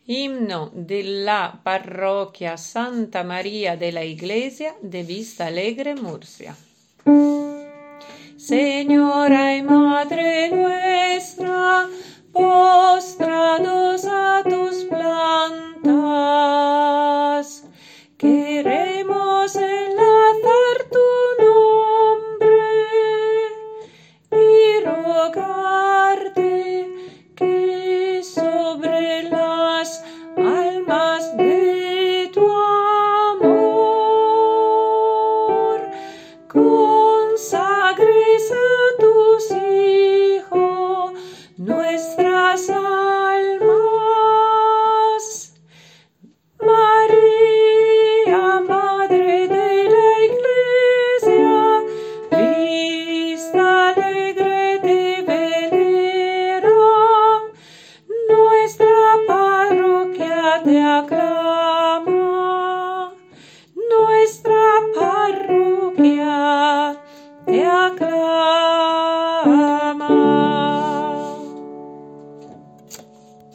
Himno de la parroquia Santa María de la Iglesia de Vista Alegre, Murcia. Señora y Madre nuestra, postrados a tus plantas, queremos enlazar tu nombre y rogarte que sobre las almas de tu amor consagres a tus hijos nuestras almas. María, Madre de la Iglesia, Vista Alegre te venera, nuestra parroquia te aclama, nuestra parroquia te aclama.